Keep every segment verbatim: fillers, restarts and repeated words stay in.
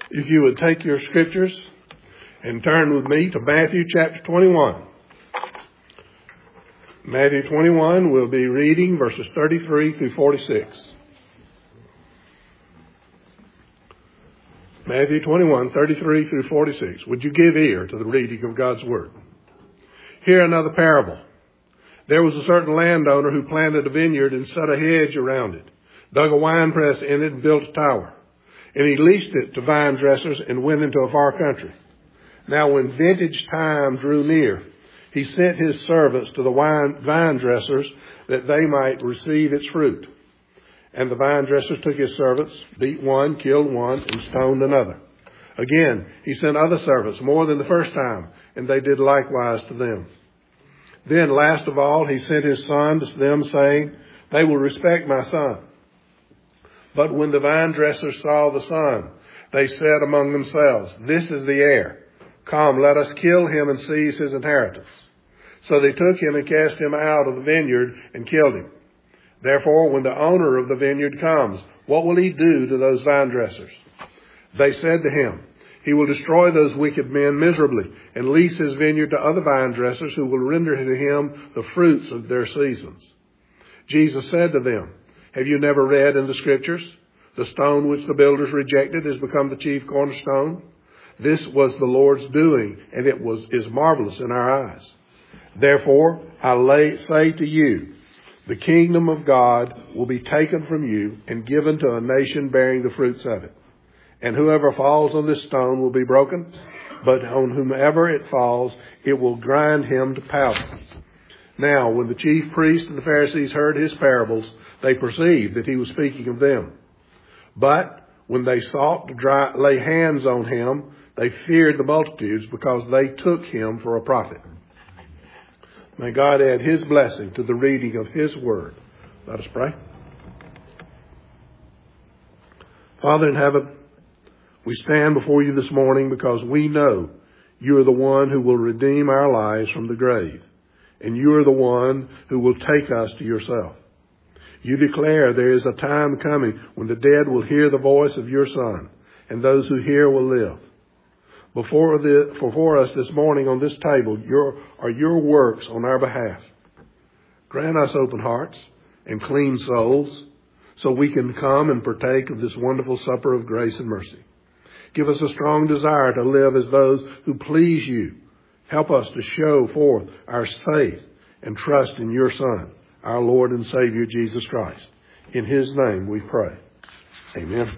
If you would take your scriptures and turn with me to Matthew chapter twenty-one. Matthew twenty-one, we'll be reading verses thirty-three through forty-six. Matthew twenty-one, thirty-three through forty-six. Would you give ear to the reading of God's Word? Hear another parable. There was a certain landowner who planted a vineyard and set a hedge around it, dug a winepress in it and built a tower. And he leased it to vine dressers and went into a far country. Now when vintage time drew near, he sent his servants to the wine, vine dressers that they might receive its fruit. And the vine dressers took his servants, beat one, killed one, and stoned another. Again, he sent other servants more than the first time, and they did likewise to them. Then, last of all, he sent his son to them, saying, "They will respect my son." But when the vine dressers saw the son, they said among themselves, "This is the heir. Come, let us kill him and seize his inheritance." So they took him and cast him out of the vineyard and killed him. Therefore, when the owner of the vineyard comes, what will he do to those vine dressers? They said to him, "He will destroy those wicked men miserably and lease his vineyard to other vine dressers who will render to him the fruits of their seasons." Jesus said to them, "Have you never read in the Scriptures, the stone which the builders rejected has become the chief cornerstone? This was the Lord's doing, and it was is marvelous in our eyes. Therefore, I lay, say to you, the kingdom of God will be taken from you and given to a nation bearing the fruits of it. And whoever falls on this stone will be broken, but on whomever it falls, it will grind him to powder." Now, when the chief priests and the Pharisees heard his parables, they perceived that he was speaking of them. But when they sought to dry, lay hands on him, they feared the multitudes because they took him for a prophet. May God add his blessing to the reading of his word. Let us pray. Father in heaven, we stand before you this morning because we know you are the one who will redeem our lives from the grave, and you are the one who will take us to yourself. You declare there is a time coming when the dead will hear the voice of your Son, and those who hear will live. Before, the, before us this morning on this table your, are your works on our behalf. Grant us open hearts and clean souls so we can come and partake of this wonderful supper of grace and mercy. Give us a strong desire to live as those who please you. Help us to show forth our faith and trust in your Son, our Lord and Savior, Jesus Christ. In his name we pray. Amen.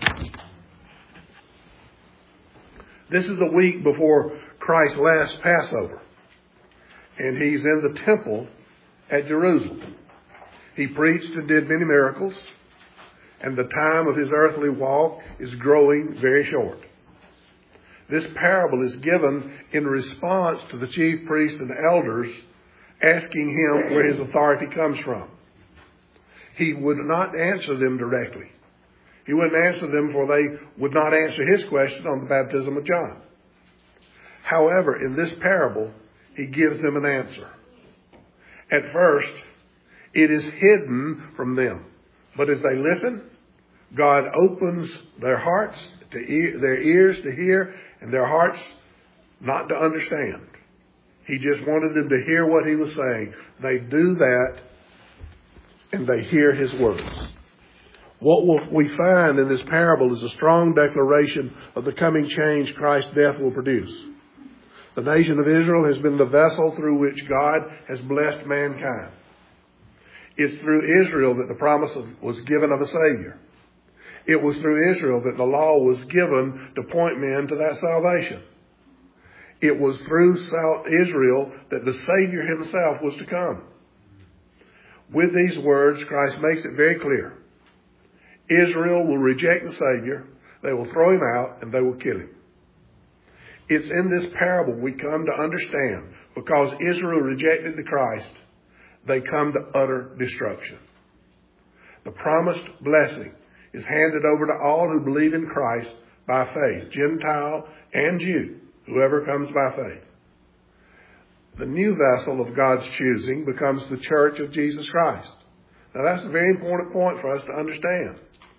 This is the week before Christ's last Passover, and he's in the temple at Jerusalem. He preached and did many miracles, and the time of his earthly walk is growing very short. This parable is given in response to the chief priests and elders asking him where his authority comes from. He would not answer them directly. He wouldn't answer them, for they would not answer his question on the baptism of John. However, in this parable, he gives them an answer. At first, it is hidden from them. But as they listen, God opens their hearts, to ear, their ears to hear, and their hearts not to understand. He just wanted them to hear what he was saying. They do that, and they hear his words. What we find in this parable is a strong declaration of the coming change Christ's death will produce. The nation of Israel has been the vessel through which God has blessed mankind. It's through Israel that the promise was given of a Savior. It was through Israel that the law was given to point men to that salvation. It was through Israel that the Savior himself was to come. With these words, Christ makes it very clear. Israel will reject the Savior, they will throw him out, and they will kill him. It's in this parable we come to understand, because Israel rejected the Christ, they come to utter destruction. The promised blessing is handed over to all who believe in Christ by faith, Gentile and Jew, whoever comes by faith. The new vessel of God's choosing becomes the church of Jesus Christ. Now that's a very important point for us to understand.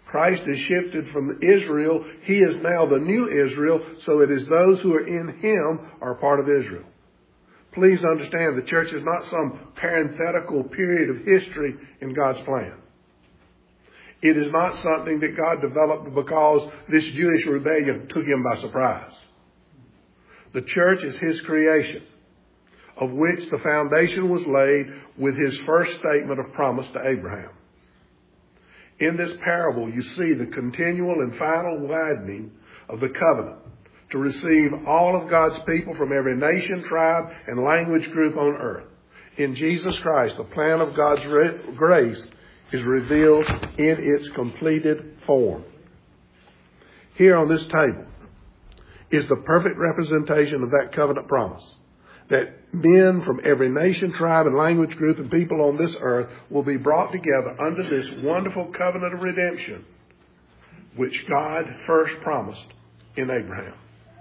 Christ is shifted from Israel. He is now the new Israel, so it is those who are in him are part of Israel. Please understand, the church is not some parenthetical period of history in God's plan. It is not something that God developed because this Jewish rebellion took him by surprise. The church is his creation, of which the foundation was laid with his first statement of promise to Abraham. In this parable, you see the continual and final widening of the covenant to receive all of God's people from every nation, tribe, and language group on earth. In Jesus Christ, the plan of God's grace is revealed in its completed form. Here on this table is the perfect representation of that covenant promise, that men from every nation, tribe, and language group and people on this earth will be brought together under this wonderful covenant of redemption, which God first promised in Abraham.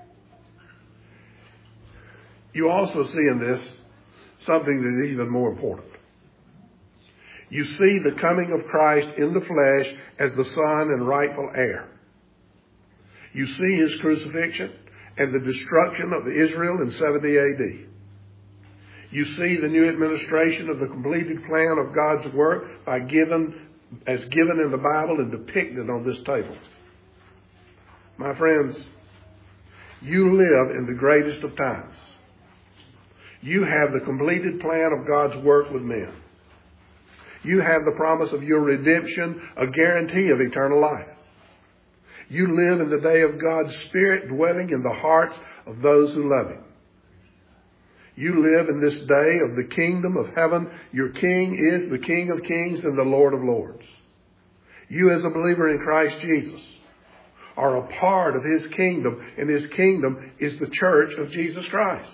You also see in this something that is even more important. You see the coming of Christ in the flesh as the Son and rightful heir. You see his crucifixion and the destruction of Israel in seventy A D. You see the new administration of the completed plan of God's work by given, as given in the Bible and depicted on this table. My friends, you live in the greatest of times. You have the completed plan of God's work with men. You have the promise of your redemption, a guarantee of eternal life. You live in the day of God's Spirit dwelling in the hearts of those who love him. You live in this day of the kingdom of heaven. Your King is the King of kings and the Lord of lords. You, as a believer in Christ Jesus, are a part of his kingdom, and his kingdom is the church of Jesus Christ.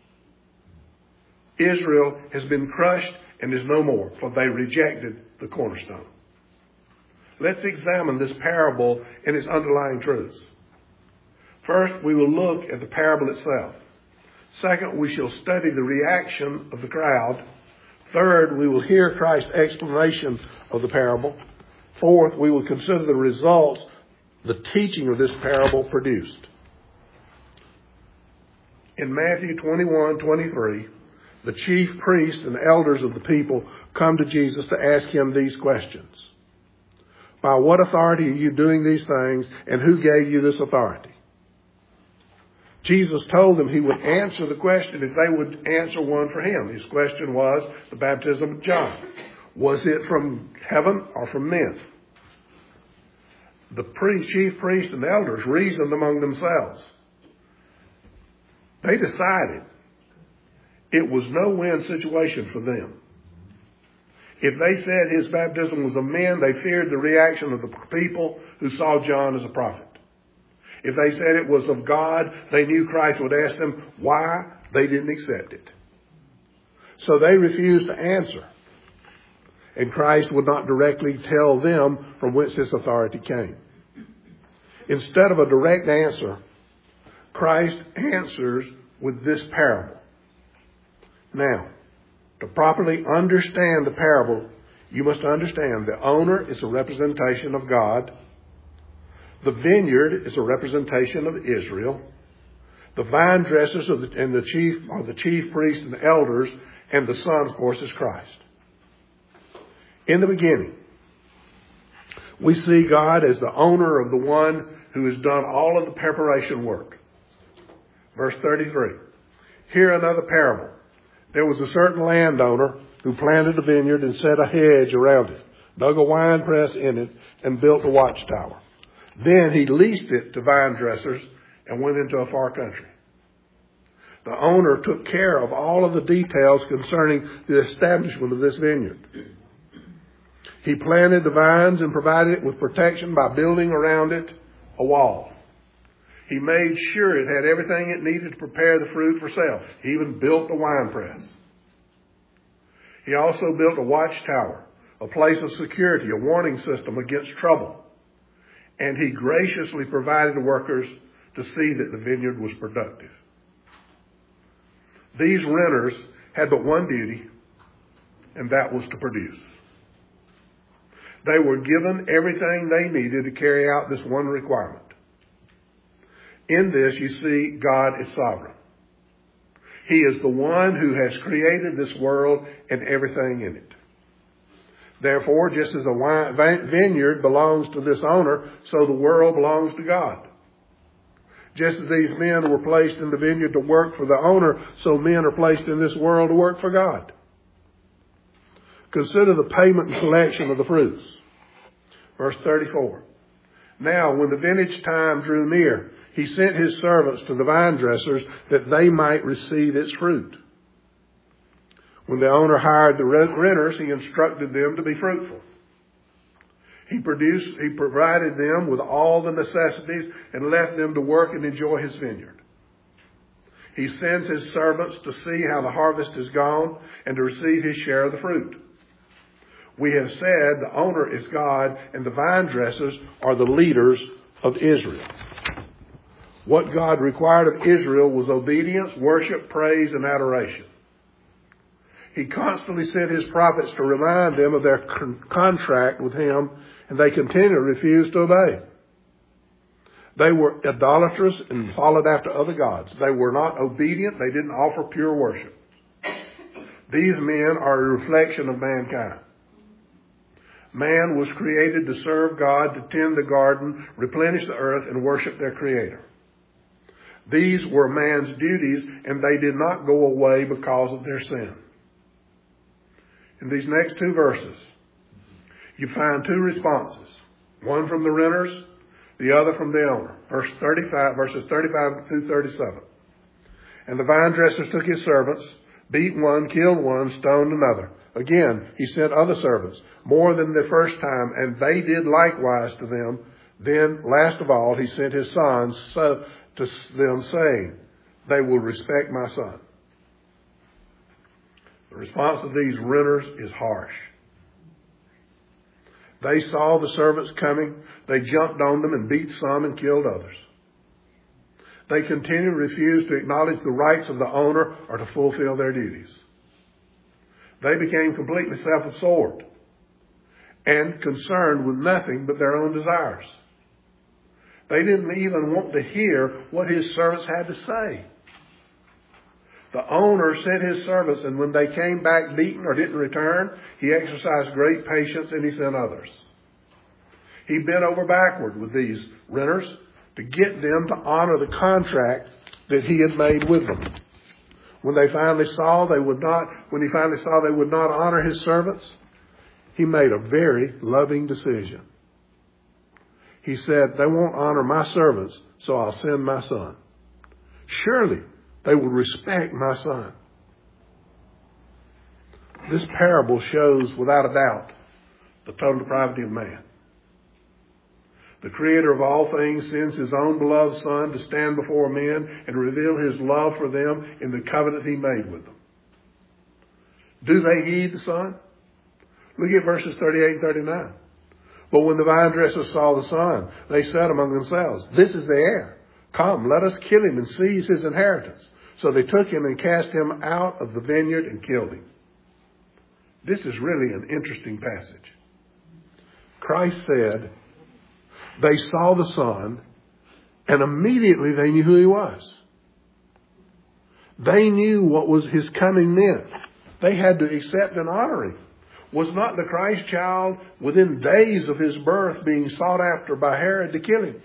Israel has been crushed and is no more, for they rejected the cornerstone. Let's examine this parable and its underlying truths. First, we will look at the parable itself. Second, we shall study the reaction of the crowd. Third, we will hear Christ's explanation of the parable. Fourth, we will consider the results the teaching of this parable produced. In Matthew twenty-one twenty-three, the chief priests and elders of the people come to Jesus to ask him these questions. By what authority are you doing these things, and who gave you this authority? Jesus told them he would answer the question if they would answer one for him. His question was the baptism of John. Was it from heaven or from men? The priest, chief priests and elders reasoned among themselves. They decided it was no-win situation for them. If they said his baptism was of men, they feared the reaction of the people who saw John as a prophet. If they said it was of God, they knew Christ would ask them why they didn't accept it. So they refused to answer. And Christ would not directly tell them from whence this authority came. Instead of a direct answer, Christ answers with this parable. Now, to properly understand the parable, you must understand the owner is a representation of God. The vineyard is a representation of Israel. The vine dressers are the, and the chief are the chief priests and the elders, and the Son, of course, is Christ. In the beginning, we see God as the owner of the one who has done all of the preparation work. Verse thirty-three. Here another parable. There was a certain landowner who planted a vineyard and set a hedge around it, dug a wine press in it, and built a watchtower. Then he leased it to vine dressers and went into a far country. The owner took care of all of the details concerning the establishment of this vineyard. He planted the vines and provided it with protection by building around it a wall. He made sure it had everything it needed to prepare the fruit for sale. He even built a wine press. He also built a watchtower, a place of security, a warning system against trouble. And he graciously provided the workers to see that the vineyard was productive. These renters had but one duty, and that was to produce. They were given everything they needed to carry out this one requirement. In this, you see, God is sovereign. He is the one who has created this world and everything in it. Therefore, just as a vineyard belongs to this owner, so the world belongs to God. Just as these men were placed in the vineyard to work for the owner, so men are placed in this world to work for God. Consider the payment and collection of the fruits. Verse thirty-four. Now, when the vintage time drew near, he sent his servants to the vine dressers that they might receive its fruit. When the owner hired the renters, he instructed them to be fruitful. He produced, he provided them with all the necessities and left them to work and enjoy his vineyard. He sends his servants to see how the harvest is gone and to receive his share of the fruit. We have said the owner is God and the vine dressers are the leaders of Israel. What God required of Israel was obedience, worship, praise, and adoration. He constantly sent his prophets to remind them of their con- contract with him, and they continually refused to obey. They were idolatrous and followed after other gods. They were not obedient. They didn't offer pure worship. These men are a reflection of mankind. Man was created to serve God, to tend the garden, replenish the earth, and worship their Creator. These were man's duties, and they did not go away because of their sin. In these next two verses, you find two responses. One from the renters, the other from the owner. Verse thirty-five, verses thirty-five through thirty-seven. And the vine dressers took his servants, beat one, killed one, stoned another. Again, he sent other servants, more than the first time, and they did likewise to them. Then, last of all, he sent his sons so, to them, saying, they will respect my son. The response of these renters is harsh. They saw the servants coming. They jumped on them and beat some and killed others. They continued to refuse to acknowledge the rights of the owner or to fulfill their duties. They became completely self-absorbed and concerned with nothing but their own desires. They didn't even want to hear what his servants had to say. The owner sent his servants, and when they came back beaten or didn't return, he exercised great patience and he sent others. He bent over backward with these renters to get them to honor the contract that he had made with them. When they finally saw they would not, when he finally saw they would not honor his servants, he made a very loving decision. He said, they won't honor my servants, so I'll send my son. Surely they will respect my son. This parable shows without a doubt the total depravity of man. The Creator of all things sends his own beloved Son to stand before men and reveal his love for them in the covenant he made with them. Do they heed the Son? Look at verses thirty-eight and thirty-nine. But when the vine dressers saw the Son, they said among themselves, this is the heir. Come, let us kill him and seize his inheritance. So they took him and cast him out of the vineyard and killed him. This is really an interesting passage. Christ said, they saw the Son, and immediately they knew who he was. They knew what was his coming meant. They had to accept and honor him. Was not the Christ child within days of his birth being sought after by Herod to kill him?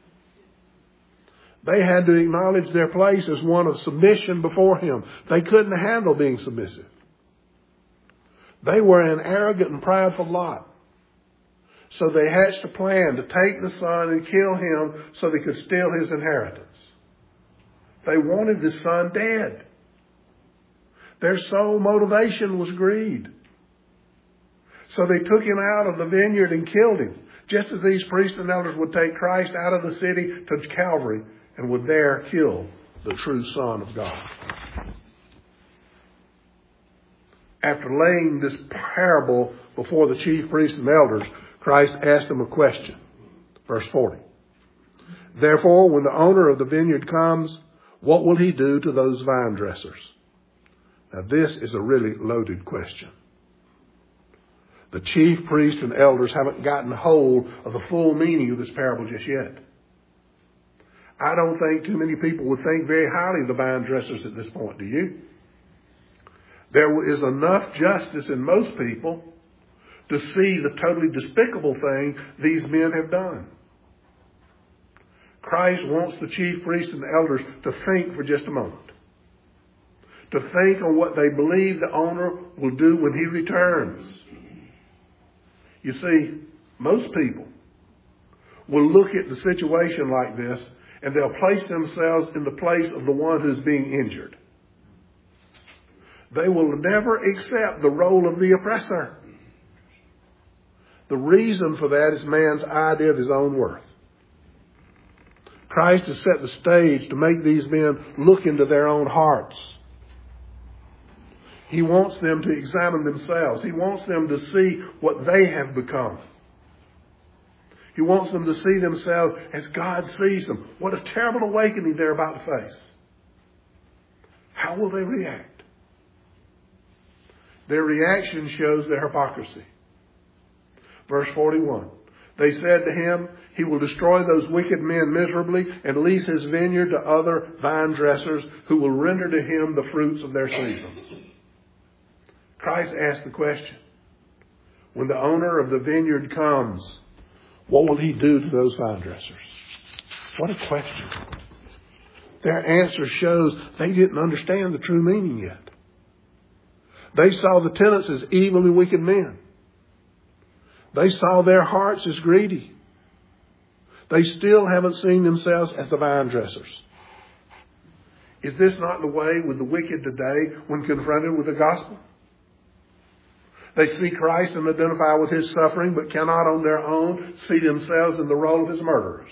They had to acknowledge their place as one of submission before him. They couldn't handle being submissive. They were an arrogant and prideful lot. So they hatched a plan to take the Son and kill him so they could steal his inheritance. They wanted the Son dead. Their sole motivation was greed. So they took him out of the vineyard and killed him, just as these priests and elders would take Christ out of the city to Calvary and would there kill the true Son of God. After laying this parable before the chief priests and elders, Christ asked them a question. Verse forty. Therefore, when the owner of the vineyard comes, what will he do to those vine dressers? Now, this is a really loaded question. The chief priests and elders haven't gotten hold of the full meaning of this parable just yet. I don't think too many people would think very highly of the vine dressers at this point, do you? There is enough justice in most people to see the totally despicable thing these men have done. Christ wants the chief priests and elders to think for just a moment. To think on what they believe the owner will do when he returns. You see, most people will look at the situation like this and they'll place themselves in the place of the one who's being injured. They will never accept the role of the oppressor. The reason for that is man's idea of his own worth. Christ has set the stage to make these men look into their own hearts. He wants them to examine themselves. He wants them to see what they have become. He wants them to see themselves as God sees them. What a terrible awakening they're about to face. How will they react? Their reaction shows their hypocrisy. Verse forty-one. They said to him, he will destroy those wicked men miserably and lease his vineyard to other vine dressers who will render to him the fruits of their seasons. Christ asked the question, when the owner of the vineyard comes, what will he do to those vine dressers? What a question. Their answer shows they didn't understand the true meaning yet. They saw the tenants as evil and wicked men. They saw their hearts as greedy. They still haven't seen themselves as the vine dressers. Is this not the way with the wicked today when confronted with the gospel? They see Christ and identify with his suffering, but cannot on their own see themselves in the role of his murderers.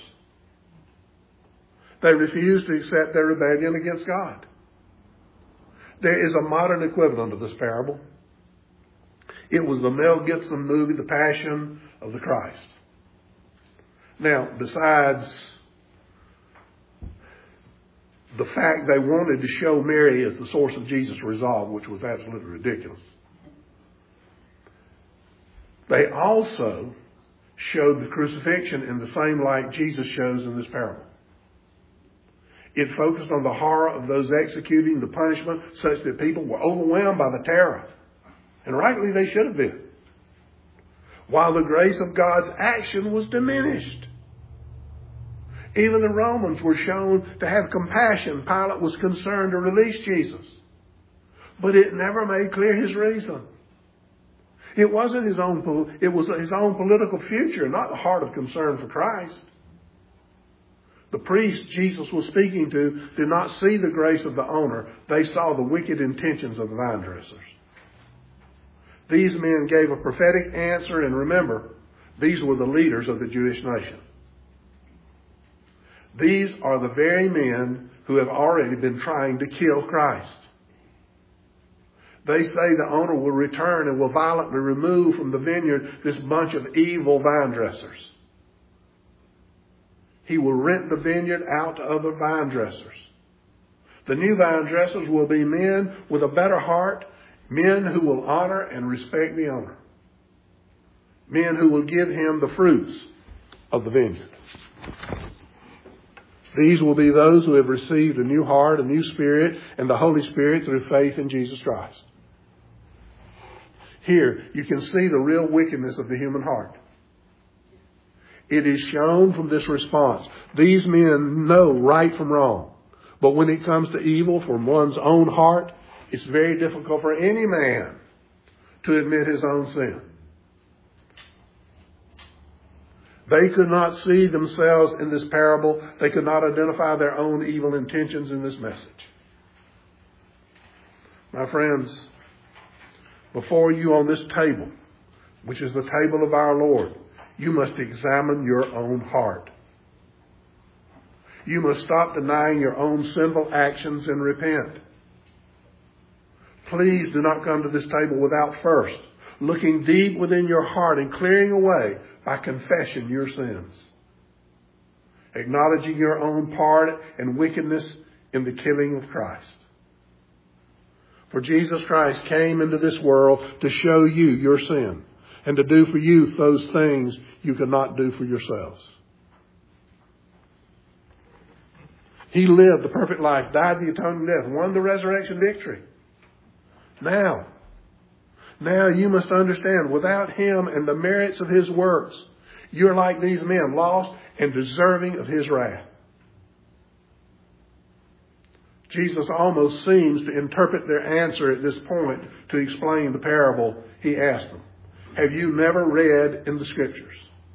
They refuse to accept their rebellion against God. There is a modern equivalent of this parable. It was the Mel Gibson movie, The Passion of the Christ. Now, besides the fact they wanted to show Mary as the source of Jesus' resolve, which was absolutely ridiculous, they also showed the crucifixion in the same light Jesus shows in this parable. It focused on the horror of those executing the punishment such that people were overwhelmed by the terror. And rightly they should have been. While the grace of God's action was diminished. Even the Romans were shown to have compassion. Pilate was concerned to release Jesus. But it never made clear his reason. It wasn't his own, it was his own political future, not the heart of concern for Christ. The priests Jesus was speaking to did not see the grace of the owner. They saw the wicked intentions of the vine dressers. These men gave a prophetic answer, and remember, these were the leaders of the Jewish nation. These are the very men who have already been trying to kill Christ. They say the owner will return and will violently remove from the vineyard this bunch of evil vine dressers. He will rent the vineyard out to other vine dressers. The new vine dressers will be men with a better heart, men who will honor and respect the owner. Men who will give him the fruits of the vineyard. These will be those who have received a new heart, a new spirit, and the Holy Spirit through faith in Jesus Christ. Here, you can see the real wickedness of the human heart. It is shown from this response. These men know right from wrong. But when it comes to evil from one's own heart, it's very difficult for any man to admit his own sin. They could not see themselves in this parable. They could not identify their own evil intentions in this message. My friends, before you on this table, which is the table of our Lord, you must examine your own heart. You must stop denying your own sinful actions and repent. Please do not come to this table without first looking deep within your heart and clearing away by confession your sins. Acknowledging your own part and wickedness in the killing of Christ. For Jesus Christ came into this world to show you your sin, and to do for you those things you could not do for yourselves. He lived the perfect life, died the atoning death, won the resurrection victory. Now, now you must understand, without Him and the merits of His works, you're like these men, lost and deserving of His wrath. Jesus almost seems to interpret their answer at this point to explain the parable He asked them. Have you never read in the Scriptures?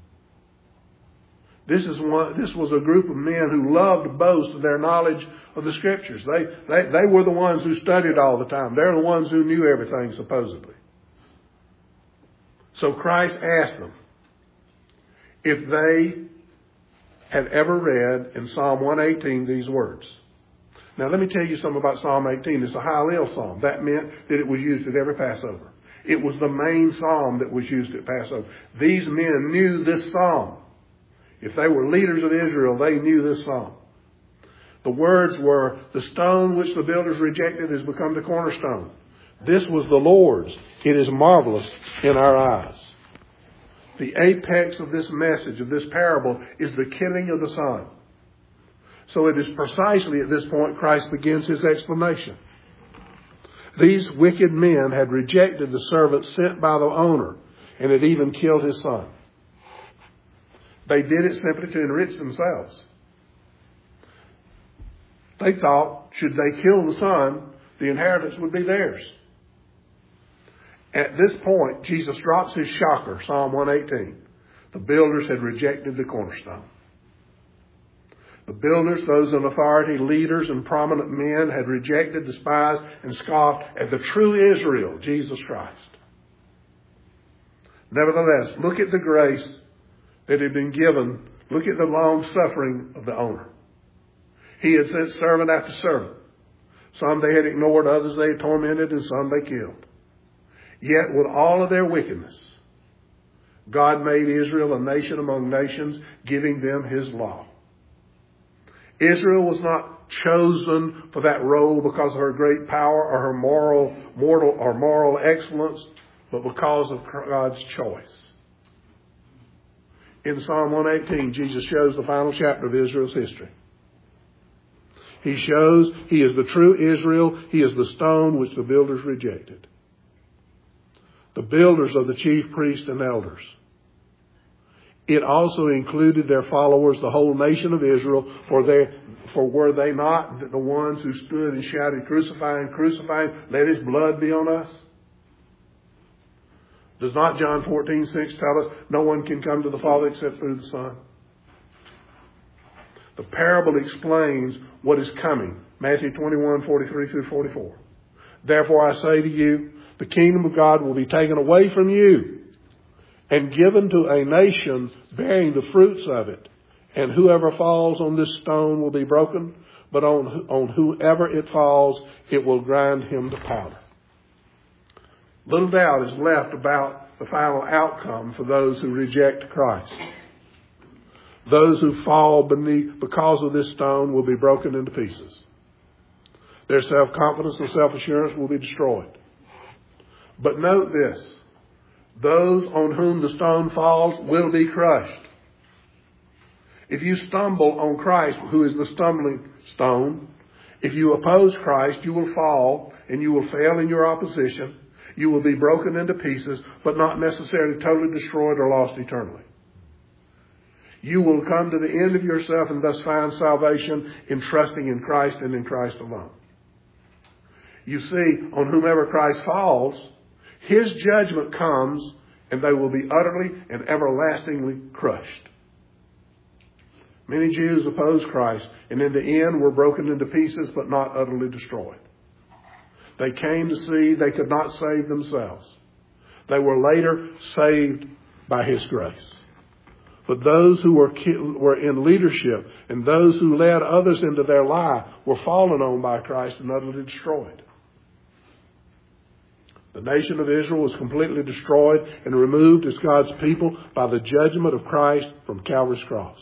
This is one. This was a group of men who loved to boast of their knowledge of the Scriptures. They, they, they were the ones who studied all the time. They're the ones who knew everything, supposedly. So Christ asked them if they had ever read in Psalm one eighteen these words. Now let me tell you something about Psalm eighteen. It's a Hallel psalm. That meant that it was used at every Passover. It was the main psalm that was used at Passover. These men knew this psalm. If they were leaders of Israel, they knew this psalm. The words were, the stone which the builders rejected has become the cornerstone. This was the Lord's. It is marvelous in our eyes. The apex of this message, of this parable, is the killing of the Son. So it is precisely at this point Christ begins His explanation. These wicked men had rejected the servant sent by the owner and had even killed his son. They did it simply to enrich themselves. They thought, should they kill the son, the inheritance would be theirs. At this point, Jesus drops his shocker, Psalm one eighteen. The builders had rejected the cornerstone. The builders, those in authority, leaders and prominent men, had rejected, despised, and scoffed at the true Israel, Jesus Christ. Nevertheless, look at the grace that had been given. Look at the long suffering of the owner. He had sent servant after servant. Some they had ignored, others they had tormented, and some they killed. Yet with all of their wickedness, God made Israel a nation among nations, giving them His law. Israel was not chosen for that role because of her great power or her moral, mortal or moral excellence, but because of God's choice. In Psalm one eighteen, Jesus shows the final chapter of Israel's history. He shows He is the true Israel. He is the stone which the builders rejected. The builders are the chief priests and elders. It also included their followers, the whole nation of Israel, for they, for were they not the ones who stood and shouted, "Crucify him, crucify him, let his blood be on us"? Does not John fourteen six tell us no one can come to the Father except through the Son? The parable explains what is coming. Matthew twenty-one forty-three through forty-four. Therefore I say to you, the kingdom of God will be taken away from you and given to a nation bearing the fruits of it. And whoever falls on this stone will be broken, but on, on whoever it falls, it will grind him to powder. Little doubt is left about the final outcome for those who reject Christ. Those who fall beneath because of this stone will be broken into pieces. Their self-confidence and self-assurance will be destroyed. But note this. Those on whom the stone falls will be crushed. If you stumble on Christ, who is the stumbling stone, if you oppose Christ, you will fall and you will fail in your opposition. You will be broken into pieces, but not necessarily totally destroyed or lost eternally. You will come to the end of yourself and thus find salvation in trusting in Christ and in Christ alone. You see, on whomever Christ falls, His judgment comes and they will be utterly and everlastingly crushed. Many Jews opposed Christ and in the end were broken into pieces but not utterly destroyed. They came to see they could not save themselves. They were later saved by His grace. But those who were were in leadership and those who led others into their lie were fallen on by Christ and utterly destroyed. The nation of Israel was completely destroyed and removed as God's people by the judgment of Christ from Calvary's cross.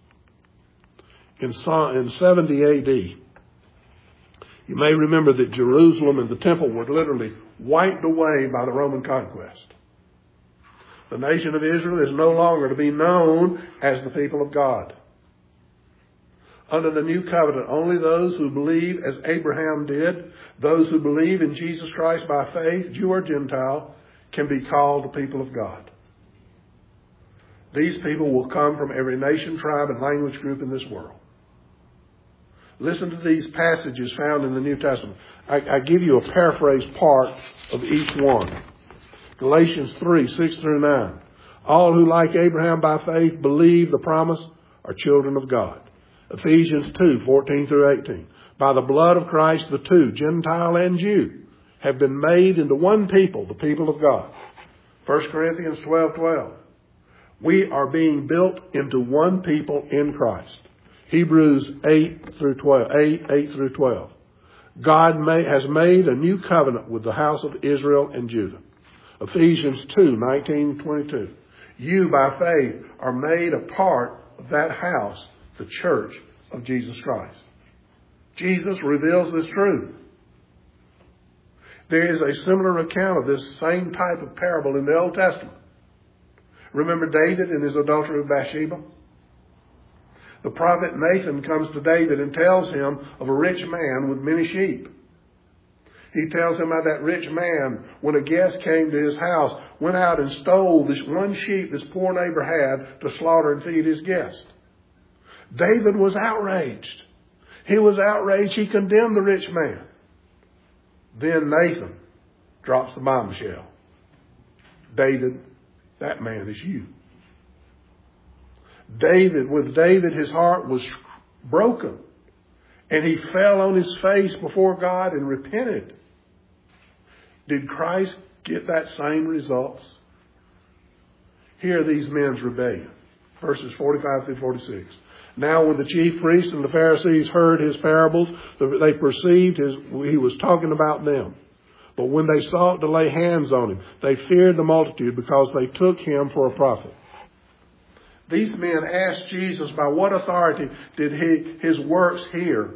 In seventy A D, you may remember that Jerusalem and the temple were literally wiped away by the Roman conquest. The nation of Israel is no longer to be known as the people of God. Under the new covenant, only those who believe as Abraham did, those who believe in Jesus Christ by faith, Jew or Gentile, can be called the people of God. These people will come from every nation, tribe, and language group in this world. Listen to these passages found in the New Testament. I, I give you a paraphrased part of each one. Galatians three, six through nine. All who, like Abraham by faith, believe the promise are children of God. Ephesians two, fourteen through eighteen. By the blood of Christ, the two, Gentile and Jew, have been made into one people, the people of God. First Corinthians twelve, twelve. We are being built into one people in Christ. Hebrews eight through twelve, eight, eight through twelve. God may, has made a new covenant with the house of Israel and Judah. Ephesians two, nineteen, twenty-two. You by faith are made a part of that house, the church of Jesus Christ. Jesus reveals this truth. There is a similar account of this same type of parable in the Old Testament. Remember David and his adultery with Bathsheba? The prophet Nathan comes to David and tells him of a rich man with many sheep. He tells him how that rich man, when a guest came to his house, went out and stole this one sheep this poor neighbor had to slaughter and feed his guest. David was outraged. He was outraged. He condemned the rich man. Then Nathan drops the bombshell. David, that man is you. David, with David, his heart was broken. And he fell on his face before God and repented. Did Christ get that same results? Here are these men's rebellion. Verses forty-five through forty-six. Now when the chief priests and the Pharisees heard his parables, they perceived his, he was talking about them. But when they sought to lay hands on him, they feared the multitude because they took him for a prophet. These men asked Jesus, by what authority did he, his works here?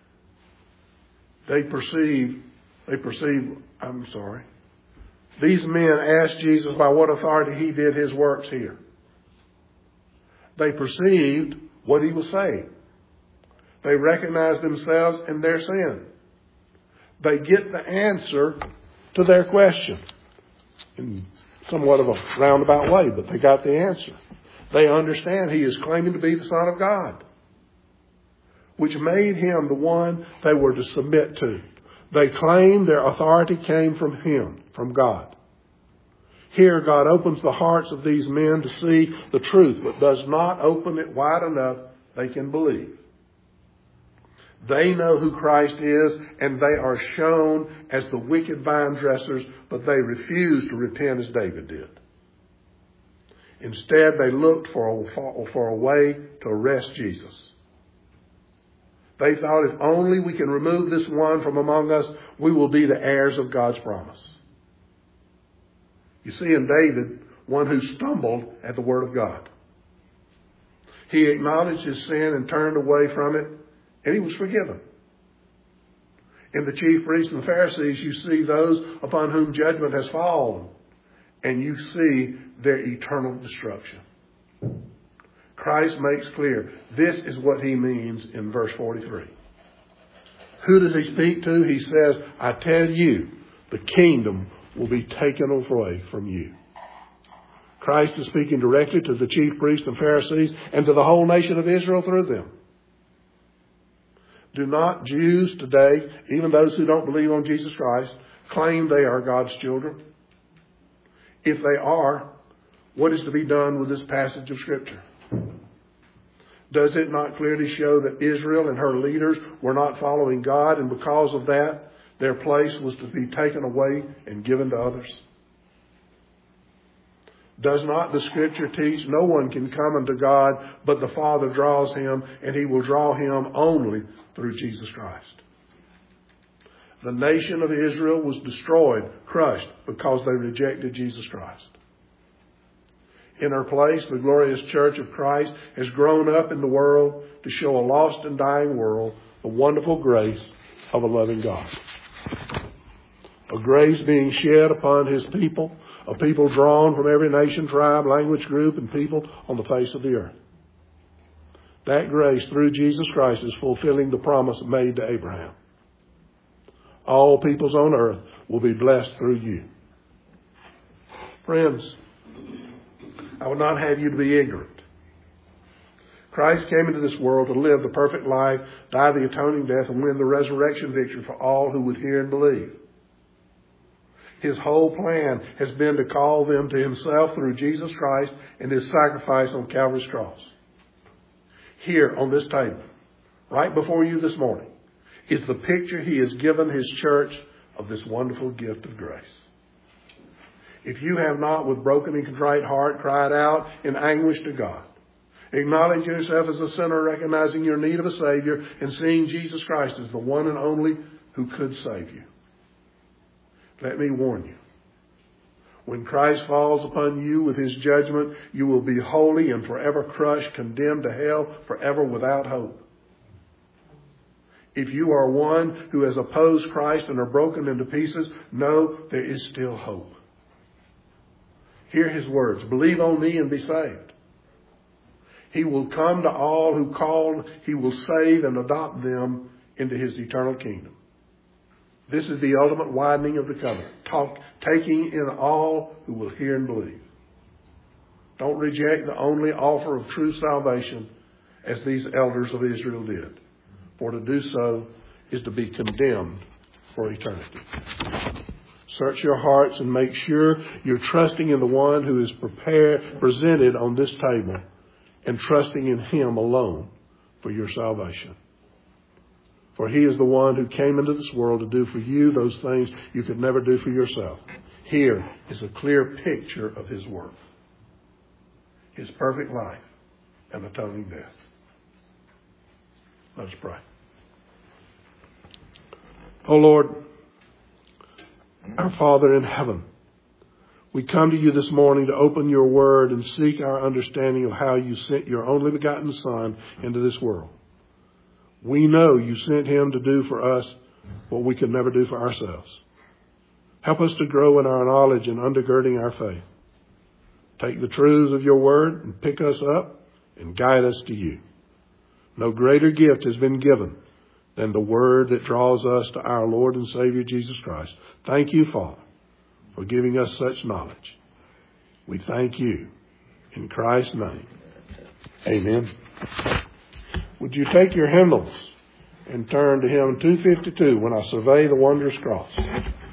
They perceived, they perceived, I'm sorry. These men asked Jesus by what authority he did his works here. They perceived what he was saying. They recognized themselves in their sin. They get the answer to their question in somewhat of a roundabout way, but they got the answer. They understand he is claiming to be the Son of God, which made him the one they were to submit to. They claimed their authority came from him, from God. Here, God opens the hearts of these men to see the truth, but does not open it wide enough they can believe. They know who Christ is, and they are shown as the wicked vine dressers, but they refuse to repent as David did. Instead, they looked for a, for a way to arrest Jesus. They thought, if only we can remove this one from among us, we will be the heirs of God's promise. You see in David, one who stumbled at the word of God. He acknowledged his sin and turned away from it, and he was forgiven. In the chief priests and Pharisees, you see those upon whom judgment has fallen, and you see their eternal destruction. Christ makes clear this is what he means in verse forty-three. Who does he speak to? He says, I tell you, the kingdom will be taken away from you. Christ is speaking directly to the chief priests and Pharisees and to the whole nation of Israel through them. Do not Jews today, even those who don't believe on Jesus Christ, claim they are God's children? If they are, what is to be done with this passage of Scripture? Does it not clearly show that Israel and her leaders were not following God, and because of that, their place was to be taken away and given to others? Does not the Scripture teach no one can come unto God, but the Father draws him, and he will draw him only through Jesus Christ? The nation of Israel was destroyed, crushed, because they rejected Jesus Christ. In her place, the glorious church of Christ has grown up in the world to show a lost and dying world the wonderful grace of a loving God. A grace being shed upon his people, a people drawn from every nation, tribe, language, group, and people on the face of the earth. That grace through Jesus Christ is fulfilling the promise made to Abraham. All peoples on earth will be blessed through you. Friends, I would not have you to be ignorant. Christ came into this world to live the perfect life, die the atoning death, and win the resurrection victory for all who would hear and believe. His whole plan has been to call them to himself through Jesus Christ and his sacrifice on Calvary's cross. Here on this table, right before you this morning, is the picture he has given his church of this wonderful gift of grace. If you have not with broken and contrite heart cried out in anguish to God, acknowledge yourself as a sinner, recognizing your need of a Savior, and seeing Jesus Christ as the one and only who could save you, let me warn you. When Christ falls upon you with his judgment, you will be wholly and forever crushed, condemned to hell, forever without hope. If you are one who has opposed Christ and are broken into pieces, know there is still hope. Hear his words. Believe on me and be saved. He will come to all who call. He will save and adopt them into his eternal kingdom. This is the ultimate widening of the covenant. Talk, taking in all who will hear and believe. Don't reject the only offer of true salvation as these elders of Israel did. For to do so is to be condemned for eternity. Search your hearts and make sure you're trusting in the one who is prepared, presented on this table, and trusting in him alone for your salvation. For he is the one who came into this world to do for you those things you could never do for yourself. Here is a clear picture of his work. His perfect life and atoning death. Let us pray. Oh Lord, our Father in heaven, we come to you this morning to open your word and seek our understanding of how you sent your only begotten Son into this world. We know you sent him to do for us what we could never do for ourselves. Help us to grow in our knowledge and undergirding our faith. Take the truths of your word and pick us up and guide us to you. No greater gift has been given than the word that draws us to our Lord and Savior Jesus Christ. Thank you, Father, for giving us such knowledge. We thank you in Christ's name. Amen. Would you take your hymnals and turn to hymn two fifty-two, When I Survey the Wondrous Cross?